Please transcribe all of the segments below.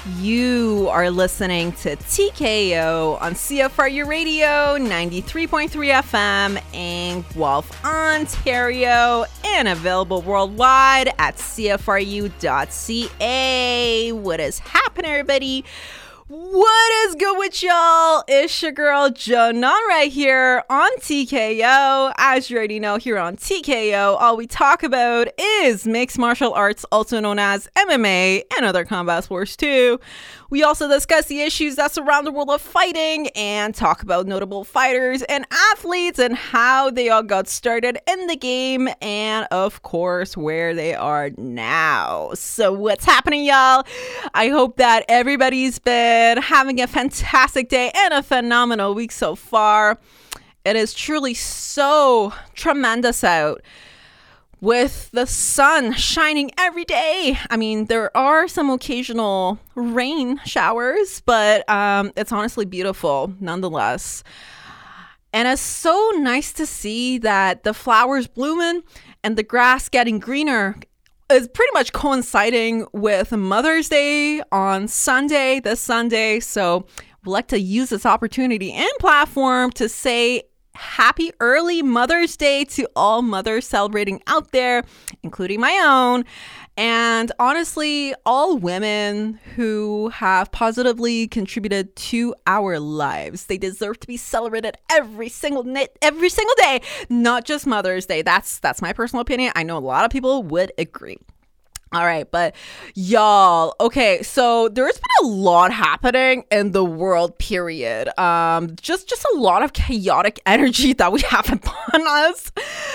You are listening to TKO on CFRU Radio 93.3 FM in Guelph, Ontario, and available worldwide at CFRU.ca. What is happening, everybody? What is good with y'all? It's your girl Jonan right here on TKO. As you already know, here on TKO, all we talk about is mixed martial arts, also known as MMA, and other combat sports too. We also discuss the issues that surround the world of fighting and talk about notable fighters and athletes and how they all got started in the game and, of course, where they are now. So what's happening, y'all? I hope that everybody's been having a fantastic day and a phenomenal week so far. It is truly so tremendous out with the sun shining every day. I mean, there are some occasional rain showers, but it's honestly beautiful nonetheless. And it's so nice to see that the flowers blooming and the grass getting greener is pretty much coinciding with Mother's Day on Sunday, this Sunday. So we'd like to use this opportunity and platform to say happy early Mother's Day to all mothers celebrating out there, including my own. And honestly, all women who have positively contributed to our lives. They deserve to be celebrated every single day, not just Mother's Day. That's my personal opinion. I know a lot of people would agree. All right, but y'all, okay, so there's been a lot happening in the world, period. Just a lot of chaotic energy that we have upon us.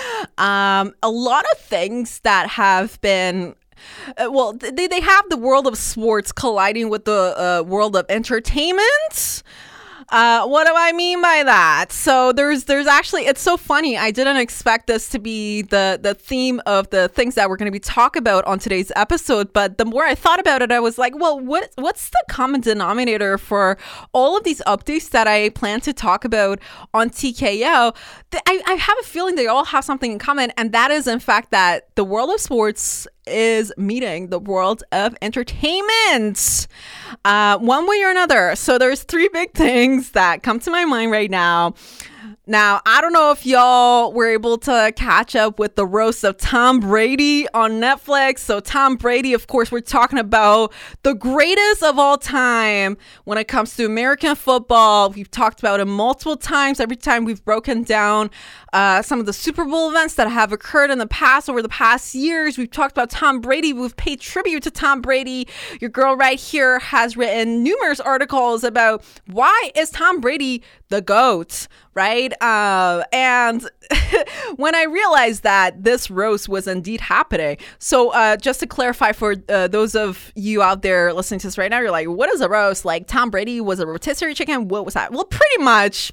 A lot of things that have been they have the world of sports colliding with the world of entertainment. What do I mean by that? So there's actually, it's so funny. I didn't expect this to be the theme of the things that we're going to be talking about on today's episode. But the more I thought about it, I was like, well, what's the common denominator for all of these updates that I plan to talk about on TKO? I have a feeling they all have something in common. And that is, in fact, that the world of sports is meeting the world of entertainment one way or another. So there's three big things that come to my mind right now. Now, I don't know if y'all were able to catch up with the roast of Tom Brady on Netflix. So Tom Brady, of course, we're talking about the greatest of all time when it comes to American football. We've talked about him multiple times. Every time we've broken down some of the Super Bowl events that have occurred in the past, over the past years, we've talked about Tom Brady. We've paid tribute to Tom Brady. Your girl right here has written numerous articles about why is Tom Brady the GOAT, right? And when I realized that this roast was indeed happening, so just to clarify for those of you out there listening to this right now, you're like, what is a roast? Like Tom Brady was a rotisserie chicken? What was that? Well, pretty much.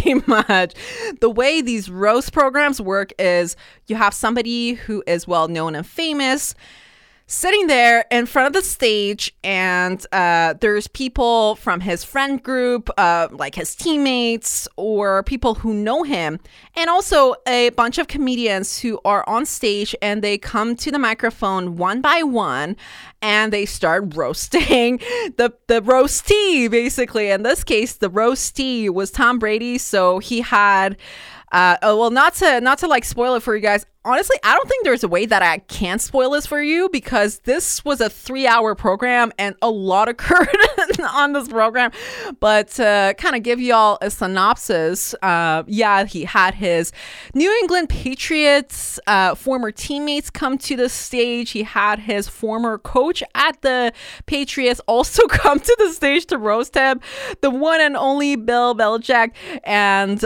The way these roast programs work is you have somebody who is well known and famous sitting there in front of the stage, and there's people from his friend group, like his teammates or people who know him, and also a bunch of comedians who are on stage, and they come to the microphone one by one and they start roasting the roastee, basically. In this case, the roastee was Tom Brady. So he had not to like spoil it for you guys. Honestly, I don't think there's a way that I can spoil this for you, because this was a 3-hour program and a lot occurred on this program. But to kind of give y'all a synopsis, he had his New England Patriots former teammates come to the stage. He had his former coach at the Patriots also come to the stage to roast him, the one and only Bill Belichick, and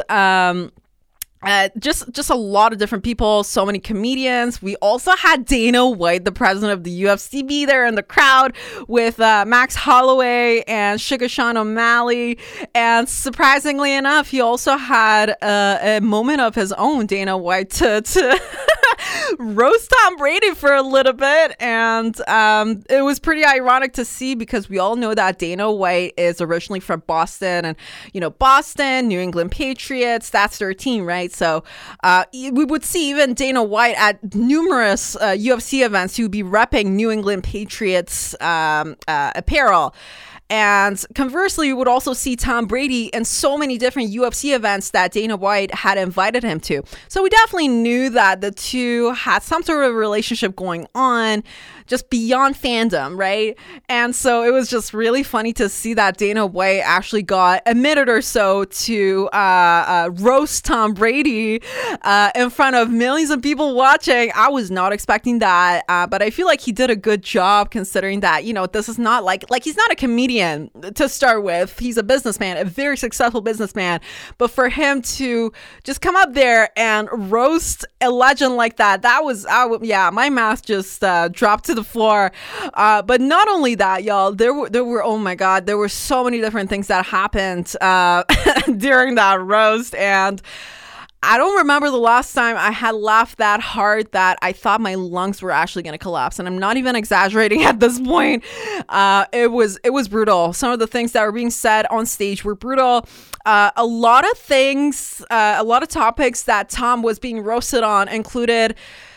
just a lot of different people, so many comedians. We also had Dana White, the president of the UFC, be there in the crowd with Max Holloway and Sugar Sean O'Malley. And surprisingly enough, he also had a moment of his own, Dana White, to roast Tom Brady for a little bit. And it was pretty ironic to see because we all know that Dana White is originally from Boston. And, Boston, New England Patriots, that's their team, right? So we would see even Dana White at numerous UFC events. He would be repping New England Patriots apparel. And conversely, you would also see Tom Brady in so many different UFC events that Dana White had invited him to. So we definitely knew that the two had some sort of relationship going on just beyond fandom, right? And so it was just really funny to see that Dana White actually got a minute or so to roast Tom Brady in front of millions of people watching. I was not expecting that, but I feel like he did a good job considering that, this is not like he's not a comedian to start with. He's a businessman, a very successful businessman. But for him to just come up there and roast a legend like that was, my mouth just dropped to the floor. But not only that, y'all, there were oh my god, there were so many different things that happened during that roast, and I don't remember the last time I had laughed that hard that I thought my lungs were actually going to collapse. And I'm not even exaggerating at this point. It was brutal. Some of the things that were being said on stage were brutal. A lot of things, a lot of topics that Tom was being roasted on included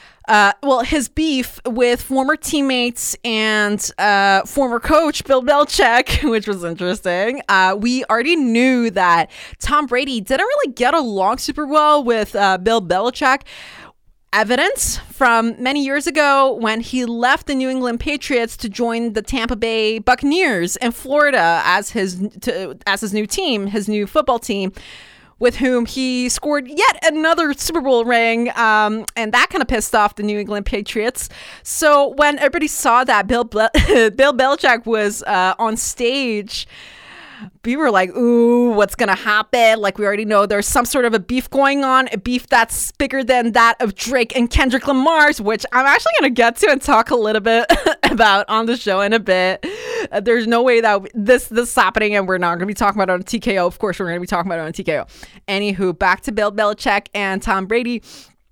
his beef with former teammates and former coach Bill Belichick, which was interesting. We already knew that Tom Brady didn't really get along super well with Bill Belichick. Evidence from many years ago when he left the New England Patriots to join the Tampa Bay Buccaneers in Florida as his new team, his new football team, with whom he scored yet another Super Bowl ring, and that kind of pissed off the New England Patriots. So when everybody saw that Bill Belichick was on stage, we were like, ooh, what's going to happen? Like, we already know there's some sort of a beef going on, a beef that's bigger than that of Drake and Kendrick Lamar's, which I'm actually going to get to and talk a little bit about on the show in a bit. There's no way that this is happening and we're not going to be talking about it on TKO. Of course, we're going to be talking about it on TKO. Anywho, back to Bill Belichick and Tom Brady.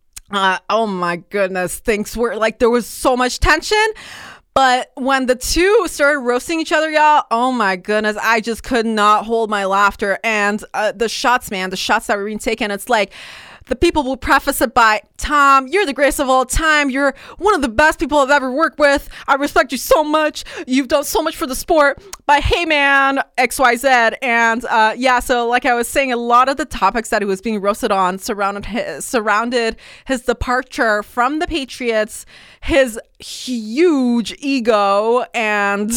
Oh my goodness. Things were like, there was so much tension. But when the two started roasting each other, y'all, oh my goodness, I just could not hold my laughter. And the shots that were being taken, it's like the people will preface it by, Tom, you're the greatest of all time. You're one of the best people I've ever worked with. I respect you so much. You've done so much for the sport. But hey, man, XYZ. And so like I was saying, a lot of the topics that he was being roasted on surrounded his departure from the Patriots, his huge ego, and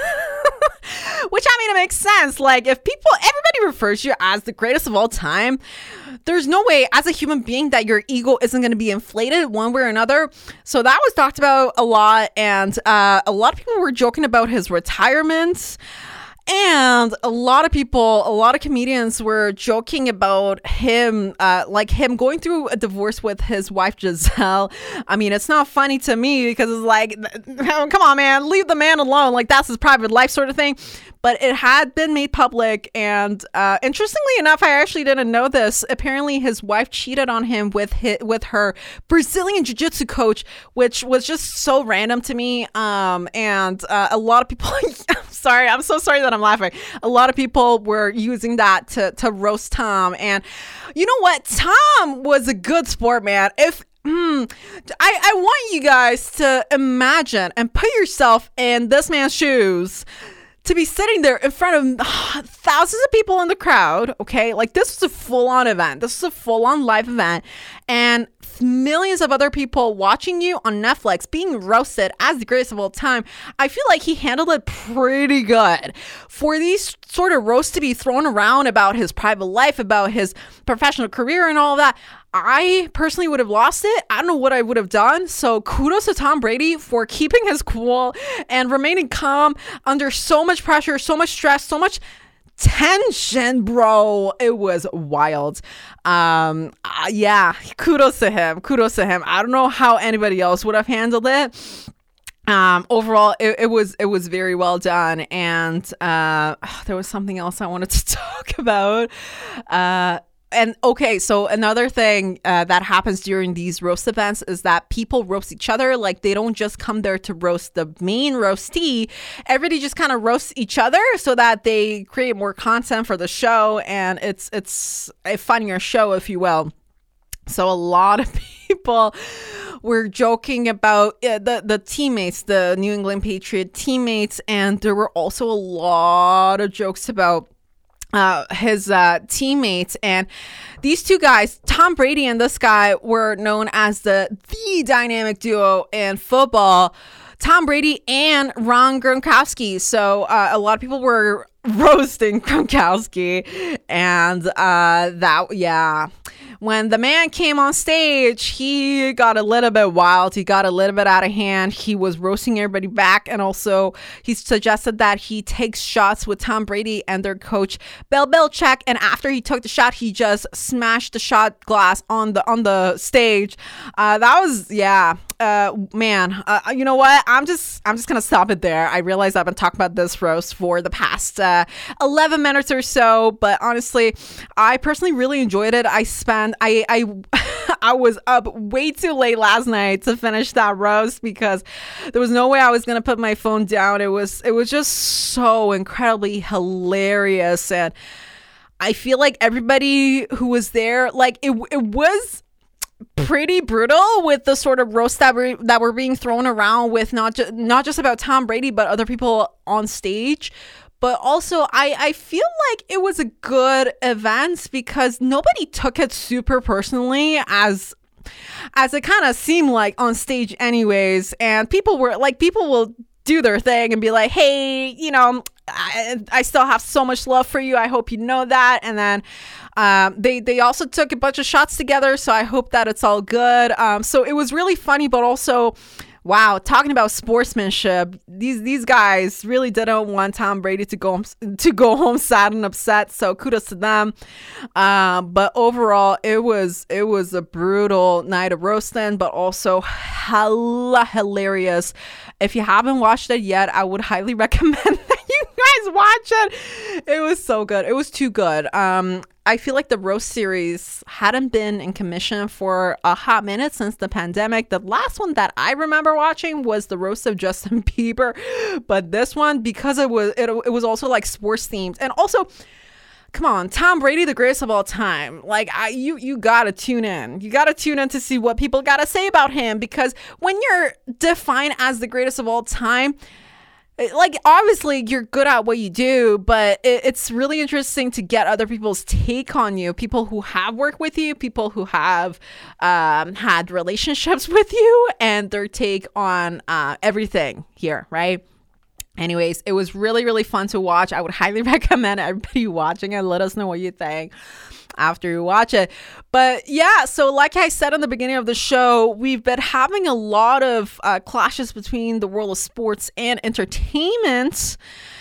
which, I mean, it makes sense. Like, if everybody refers to you as the greatest of all time, there's no way as a human being that your ego isn't going to be inflated one way or another. So that was talked about a lot. And a lot of people were joking about his retirement. And a lot of comedians were joking about him, him going through a divorce with his wife, Giselle. I mean, it's not funny to me because it's like, come on, man, leave the man alone. Like, that's his private life sort of thing. But it had been made public. And interestingly enough, I actually didn't know this. Apparently, his wife cheated on him with her Brazilian jiu-jitsu coach, which was just so random to me. And a lot of people, I'm so sorry that I'm laughing. A lot of people were using that to roast Tom. And you know what? Tom was a good sport, man. I want you guys to imagine and put yourself in this man's shoes, to be sitting there in front of thousands of people in the crowd, okay? Like, this was a full-on event. This was a full-on live event. And millions of other people watching you on Netflix being roasted as the greatest of all time. I feel like he handled it pretty good. For these sort of roasts to be thrown around about his private life, about his professional career and all of that, I personally would have lost it. I don't know what I would have done. So kudos to Tom Brady for keeping his cool and remaining calm under so much pressure, so much stress, so much tension, bro. It was wild. Kudos to him. I don't know how anybody else would have handled it. Overall, it was very well done. And there was something else I wanted to talk about. And okay, so another thing that happens during these roast events is that people roast each other. Like, they don't just come there to roast the main roastee. Everybody just kind of roasts each other so that they create more content for the show, and it's a funnier show, if you will. So a lot of people were joking about the teammates, the New England Patriot teammates, and there were also a lot of jokes about his teammates. And these two guys, Tom Brady and this guy, were known as the dynamic duo in football. Tom Brady and Ron Gronkowski. So a lot of people were roasting Gronkowski, and when the man came on stage, he got a little bit wild. He got a little bit out of hand. He was roasting everybody back. And also, he suggested that he takes shots with Tom Brady and their coach, Bill Belichick. And after he took the shot, he just smashed the shot glass on the stage. That was, man. You know what? I'm just going to stop it there. I realize I've been talking about this roast for the past 11 minutes or so. But honestly, I personally really enjoyed it. I was up way too late last night to finish that roast because there was no way I was going to put my phone down. It was just so incredibly hilarious. And I feel like everybody who was there, like it was pretty brutal with the sort of roast that were being thrown around with not just about Tom Brady, but other people on stage. But also, I feel like it was a good event because nobody took it super personally, as it kind of seemed like on stage anyways. And people will do their thing and be like, hey, you know, I still have so much love for you. I hope you know that. And then they also took a bunch of shots together. So I hope that it's all good. So it was really funny, but also, wow, talking about sportsmanship, these guys really didn't want Tom Brady to go home sad and upset. So kudos to them. But overall, it was a brutal night of roasting, but also hella hilarious. If you haven't watched it yet, I would highly recommend that you guys watch it. It was so good. It was too good. I feel like the roast series hadn't been in commission for a hot minute since the pandemic. The last one that I remember watching was the roast of Justin Bieber, but this one, because it was also like sports themed, and also, come on, Tom Brady, the greatest of all time. Like, you gotta tune in. You gotta tune in to see what people gotta say about him, because when you're defined as the greatest of all time, like, obviously you're good at what you do, but it's really interesting to get other people's take on you, people who have worked with you, people who have had relationships with you, and their take on everything here, right? Anyways, it was really, really fun to watch. I would highly recommend everybody watching it. Let us know what you think after you watch it. But yeah, so like I said in the beginning of the show, we've been having a lot of clashes between the world of sports and entertainment.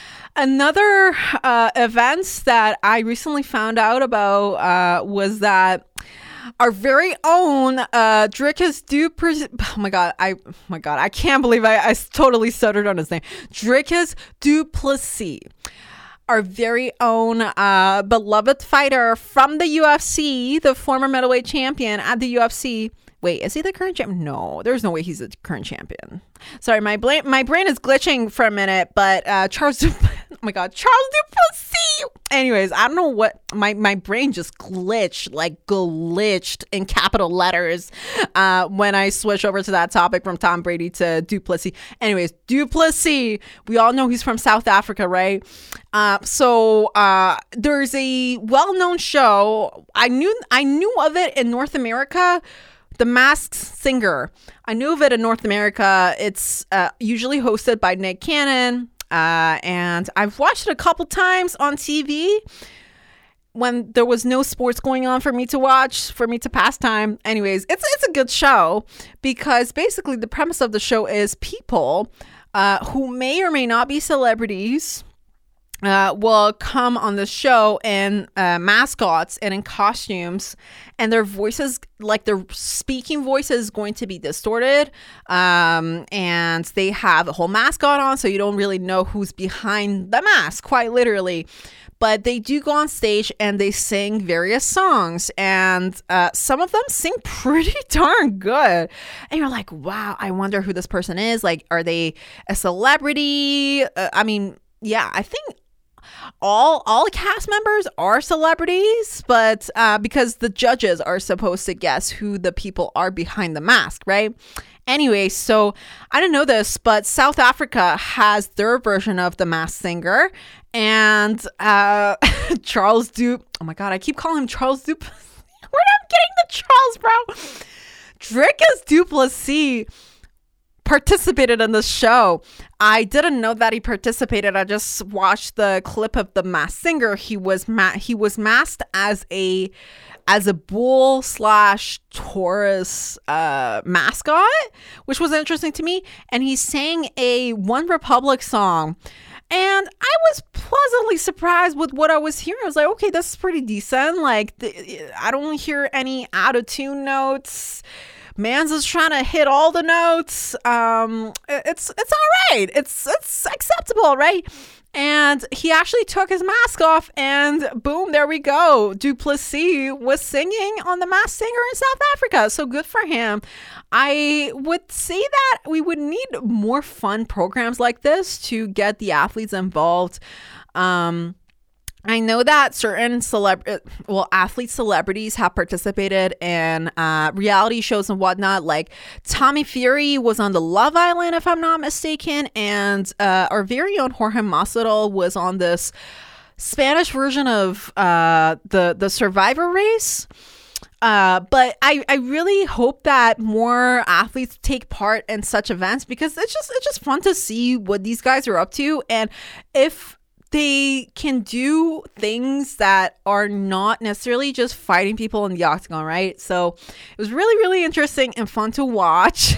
Another event that I recently found out about was that our very own Dricus Duplessis. Oh my god, I can't believe I totally stuttered on his name. Dricus Duplessis, our very own beloved fighter from the UFC, the former middleweight champion at the UFC. Wait, is he the current champion? No, there's no way he's the current champion. Sorry, my brain is glitching for a minute, but Charles Duplessis. Oh my god, Charles Duplessis. Anyways, I don't know what my brain just glitched in capital letters when I switch over to that topic from Tom Brady to Duplessis. Anyways, Duplessis, we all know he's from South Africa, right? So there's a well-known show. I knew of it in North America. The Masked Singer. I knew of it in North America. It's usually hosted by Nick Cannon. And I've watched it a couple times on TV when there was no sports going on for me to watch, for me to pass time. Anyways, it's a good show because basically the premise of the show is people who may or may not be celebrities will come on the show in mascots and in costumes, and their voices, like their speaking voice, is going to be distorted, and they have a whole mascot on, so you don't really know who's behind the mask, quite literally. But they do go on stage and they sing various songs, and some of them sing pretty darn good. And you're like, wow, I wonder who this person is. Like, are they a celebrity? Yeah, I think all cast members are celebrities, but because the judges are supposed to guess who the people are behind the mask, right? Anyway, so I didn't know this, but South Africa has their version of The Masked Singer, and Charles Dupe. Oh my God, I keep calling him Charles Dupe. We're not getting the Charles, bro. Dricus Du Plessis participated in the show. I didn't know that he participated. I just watched the clip of The Masked Singer. He was masked as a bull / Taurus mascot, which was interesting to me. And he sang a One Republic song. And I was pleasantly surprised with what I was hearing. I was like, okay, this is pretty decent. Like, I don't hear any out of tune notes. Mans is trying to hit all the notes. It's all right. It's acceptable, right? And he actually took his mask off, and boom, there we go. Du Plessis was singing on The Masked Singer in South Africa. So good for him. I would say that we would need more fun programs like this to get the athletes involved. I know that certain athlete celebrities have participated in reality shows and whatnot. Like Tommy Fury was on the Love Island, if I'm not mistaken, and our very own Jorge Masvidal was on this Spanish version of the Survivor race. But I really hope that more athletes take part in such events, because it's just fun to see what these guys are up to, and if they can do things that are not necessarily just fighting people in the octagon, right? So it was really, really interesting and fun to watch.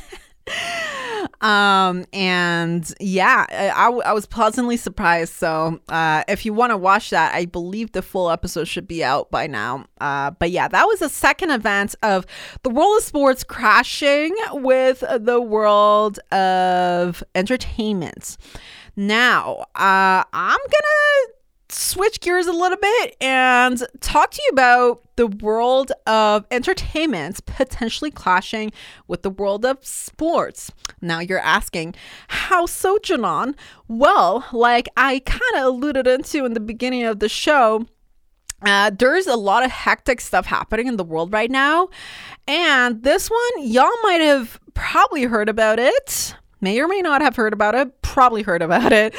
And yeah, I was pleasantly surprised. So if you want to watch that, I believe the full episode should be out by now. But yeah, that was the second event of the world of sports crashing with the world of entertainment. Now, I'm gonna switch gears a little bit and talk to you about the world of entertainment potentially clashing with the world of sports. Now you're asking, how so, Janan? Well, like I kind of alluded into in the beginning of the show, there's a lot of hectic stuff happening in the world right now. And this one, y'all might have probably heard about it. May or may not have heard about it. Probably heard about it.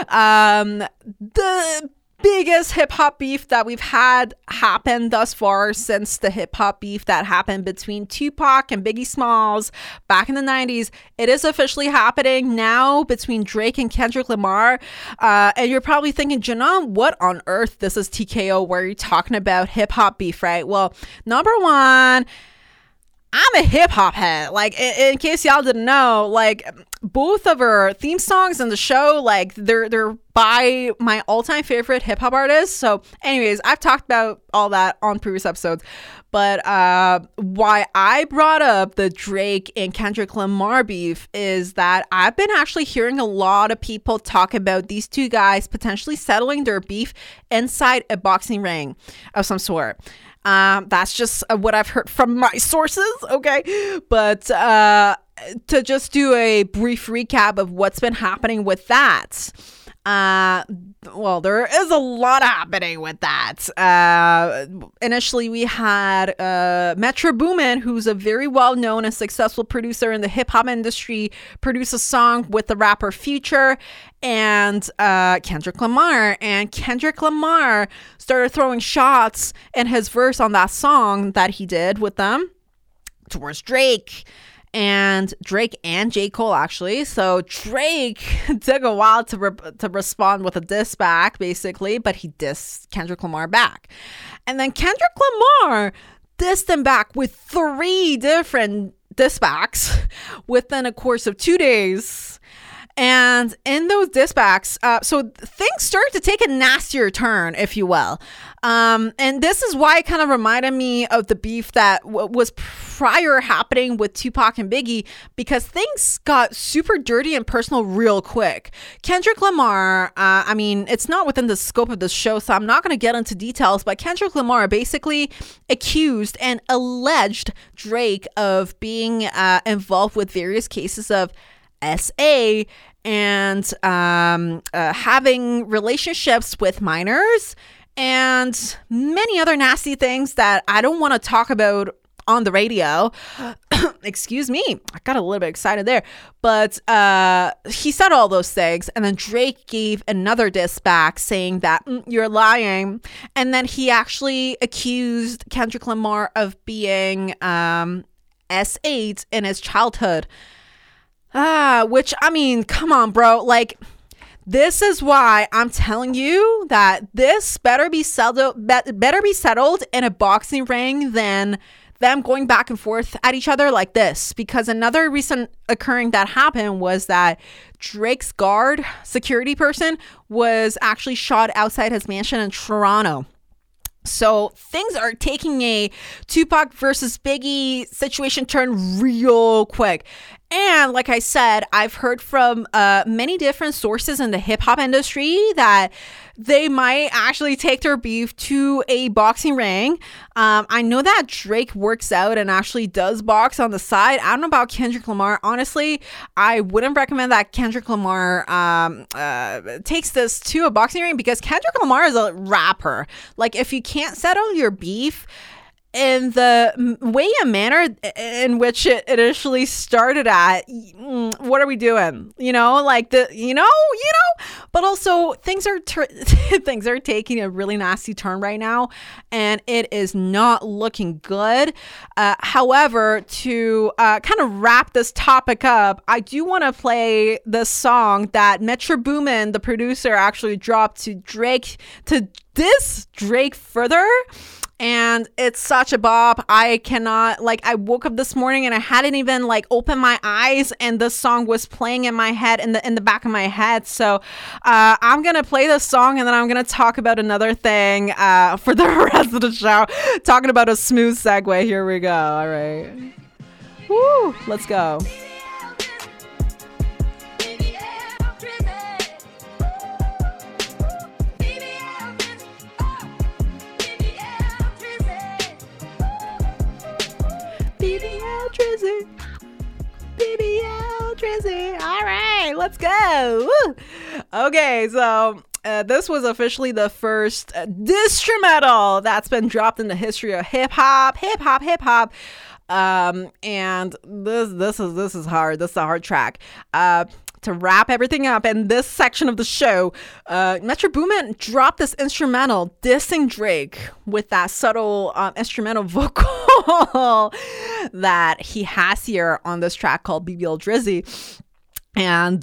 The biggest hip hop beef that we've had happen thus far since the hip hop beef that happened between Tupac and Biggie Smalls back in the 90s. It is officially happening now between Drake and Kendrick Lamar. And you're probably thinking, Janan, what on earth? This is TKO where you're talking about hip hop beef, right? Well, number one, I'm a hip hop head. Like, in case y'all didn't know, like both of her theme songs in the show, like they're by my all-time favorite hip hop artists. So anyways, I've talked about all that on previous episodes. But why I brought up the Drake and Kendrick Lamar beef is that I've been actually hearing a lot of people talk about these two guys potentially settling their beef inside a boxing ring of some sort. That's just what I've heard from my sources, okay? But to just do a brief recap of what's been happening with that. Well, there is a lot happening with that. Initially, we had Metro Boomin, who's a very well-known and successful producer in the hip-hop industry, produce a song with the rapper Future and Kendrick Lamar. And Kendrick Lamar started throwing shots in his verse on that song that he did with them towards Drake. And Drake and J. Cole, actually. So Drake took a while to respond with a diss back, basically, but he dissed Kendrick Lamar back. And then Kendrick Lamar dissed him back with 3 different diss backs within a course of 2 days. And in those diss backs, so things started to take a nastier turn, if you will. And this is why it kind of reminded me of the beef that was prior happening with Tupac and Biggie, because things got super dirty and personal real quick. Kendrick Lamar, I mean, it's not within the scope of the show, so I'm not going to get into details, but Kendrick Lamar basically accused and alleged Drake of being involved with various cases of SA and having relationships with minors and many other nasty things that I don't want to talk about on the radio. Excuse me. I got a little bit excited there. But he said all those things. And then Drake gave another diss back saying that you're lying. And then he actually accused Kendrick Lamar of being S8 in his childhood. Which, I mean, come on, bro. Like, this is why I'm telling you that this better be settled in a boxing ring than them going back and forth at each other like this. Because another recent occurring that happened was that Drake's guard security person was actually shot outside his mansion in Toronto. So things are taking a Tupac versus Biggie situation turn real quick. And like I said, I've heard from many different sources in the hip hop industry that they might actually take their beef to a boxing ring. I know that Drake works out and actually does box on the side. I don't know about Kendrick Lamar. Honestly, I wouldn't recommend that Kendrick Lamar takes this to a boxing ring, because Kendrick Lamar is a rapper. Like, if you can't settle your beef in the way and manner in which it initially started at, what are we doing? Like but also things are things are taking a really nasty turn right now, and it is not looking good. However, to kind of wrap this topic up, I do want to play the song that Metro Boomin, the producer, actually dropped to Drake to diss Drake further. And it's such a bop. I cannot, I woke up this morning and I hadn't even opened my eyes, and this song was playing in my head, in the back of my head. So I'm gonna play this song, and then I'm gonna talk about another thing for the rest of the show. Talking about a smooth segue. Here we go. All right. Woo! Let's go. BBL Drizzy. All right, let's go. Woo. Okay, so this was officially the first distrumental that's been dropped in the history of hip hop. And this is hard. This is a hard track. To wrap everything up in this section of the show, Metro Boomin dropped this instrumental dissing Drake with that subtle instrumental vocal that he has here on this track called BBL Drizzy. And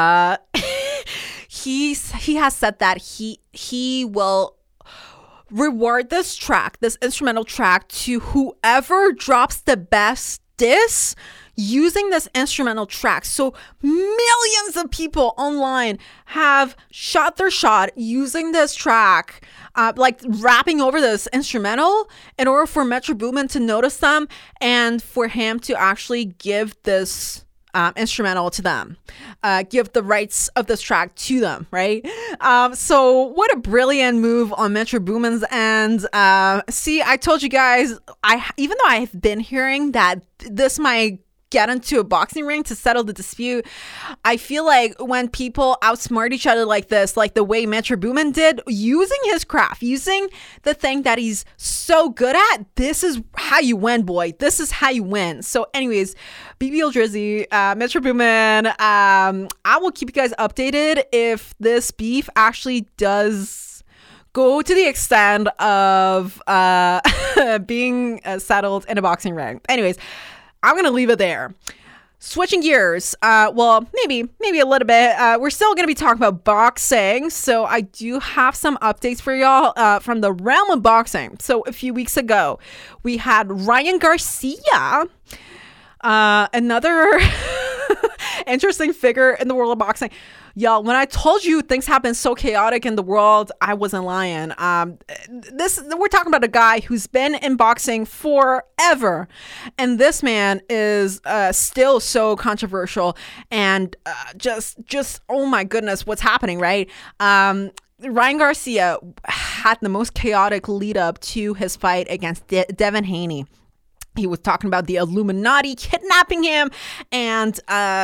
he has said that he will reward this track, this instrumental track, to whoever drops the best diss using this instrumental track. So millions of people online have shot their shot using this track, rapping over this instrumental, in order for Metro Boomin to notice them and for him to actually give this instrumental to them, give the rights of this track to them, right? So what a brilliant move on Metro Boomin's end. See, I told you guys, even though I've been hearing that this might get into a boxing ring to settle the dispute, I feel like when people outsmart each other like this, like the way Metro Boomin did, using his craft, using the thing that he's so good at, this is how you win, boy. This is how you win. So anyways, BBL Drizzy, Metro Boomin, I will keep you guys updated if this beef actually does go to the extent of being settled in a boxing ring. Anyways, I'm going to leave it there. Switching gears, well, maybe a little bit. We're still going to be talking about boxing. So I do have some updates for y'all from the realm of boxing. So a few weeks ago, we had Ryan Garcia, another interesting figure in the world of boxing. Y'all, when I told you things have been so chaotic in the world, I wasn't lying. We're talking about a guy who's been in boxing forever, and this man is still so controversial and just oh my goodness, what's happening, right? Ryan Garcia had the most chaotic lead up to his fight against Devin Haney. He was talking about the Illuminati kidnapping him and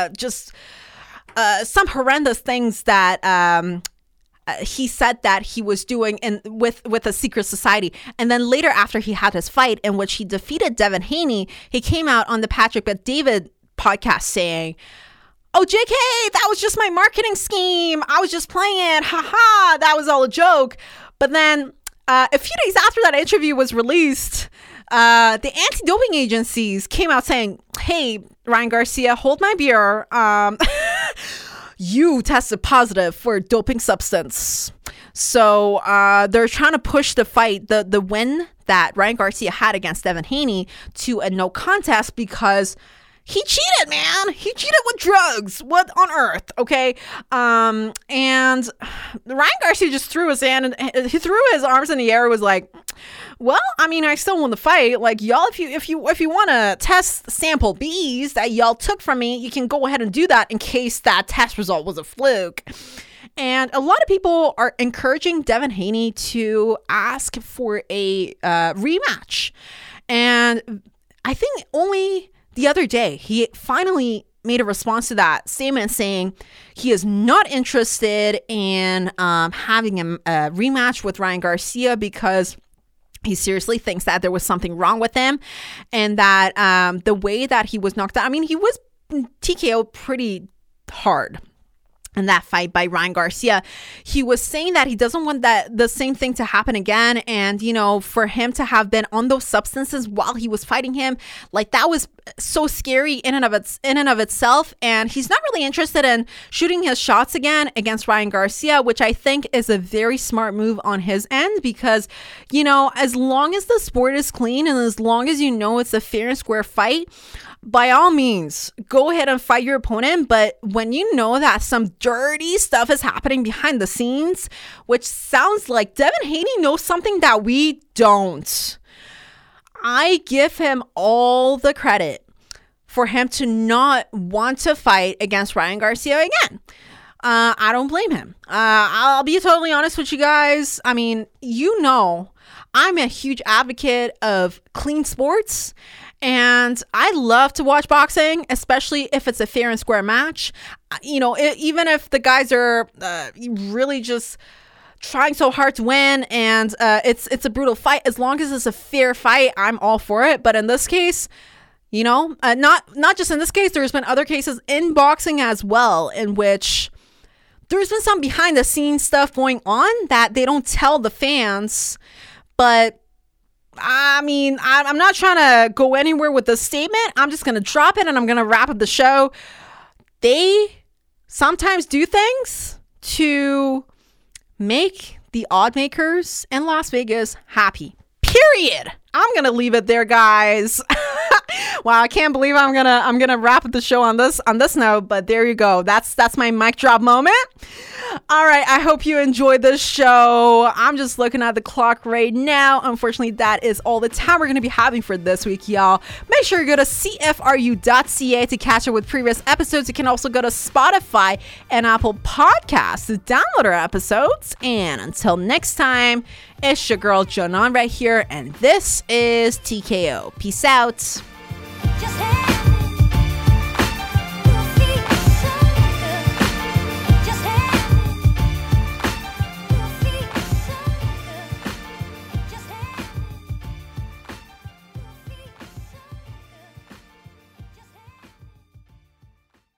some horrendous things that he said that he was doing with a secret society. And then later, after he had his fight in which he defeated Devin Haney, he came out on the Patrick Bet-David podcast saying, "Oh, JK, that was just my marketing scheme. I was just playing. Haha, that was all a joke." But then a few days after that interview was released, the anti-doping agencies came out saying, "Hey, Ryan Garcia, hold my beer. You tested positive for a doping substance." So they're trying to push the fight, the win that Ryan Garcia had against Devin Haney, to a no contest because he cheated, man. He cheated with drugs. What on earth? Okay. And Ryan Garcia just threw his hand and he threw his arms in the air and was like, "Well, I mean, I still won the fight. Like, y'all, if you want to test sample B's that y'all took from me, you can go ahead and do that in case that test result was a fluke." And a lot of people are encouraging Devin Haney to ask for a rematch. And I think only the other day, he finally made a response to that statement saying he is not interested in having a rematch with Ryan Garcia because he seriously thinks that there was something wrong with him and that the way that he was knocked out, I mean, he was TKO'd pretty hard in that fight by Ryan Garcia. He was saying that he doesn't want the same thing to happen again. And, you know, for him to have been on those substances while he was fighting him, like that was so scary in and of itself. And he's not really interested in shooting his shots again against Ryan Garcia, which I think is a very smart move on his end because, you know, as long as the sport is clean and as long as you know it's a fair and square fight, by all means, go ahead and fight your opponent. But when you know that some dirty stuff is happening behind the scenes, which sounds like Devin Haney knows something that we don't, I give him all the credit for him to not want to fight against Ryan Garcia again. I don't blame him. I'll be totally honest with you guys. I mean, you know, I'm a huge advocate of clean sports. And I love to watch boxing, especially if it's a fair and square match. You know, even if the guys are really just trying so hard to win and it's a brutal fight, as long as it's a fair fight, I'm all for it. But in this case, you know, not just in this case, there's been other cases in boxing as well in which there's been some behind the scenes stuff going on that they don't tell the fans. But I mean, I'm not trying to go anywhere with this statement. I'm just going to drop it and I'm going to wrap up the show. They sometimes do things to make the odd makers in Las Vegas happy. Period. I'm going to leave it there, guys. Wow, I can't believe I'm going to wrap up the show on this note, but there you go. That's my mic drop moment. All right, I hope you enjoyed this show. I'm just looking at the clock right now. Unfortunately, that is all the time we're going to be having for this week, y'all. Make sure you go to cfru.ca to catch up with previous episodes. You can also go to Spotify and Apple Podcasts to download our episodes. And until next time, it's your girl Jonan right here, and this is TKO. Peace out. Just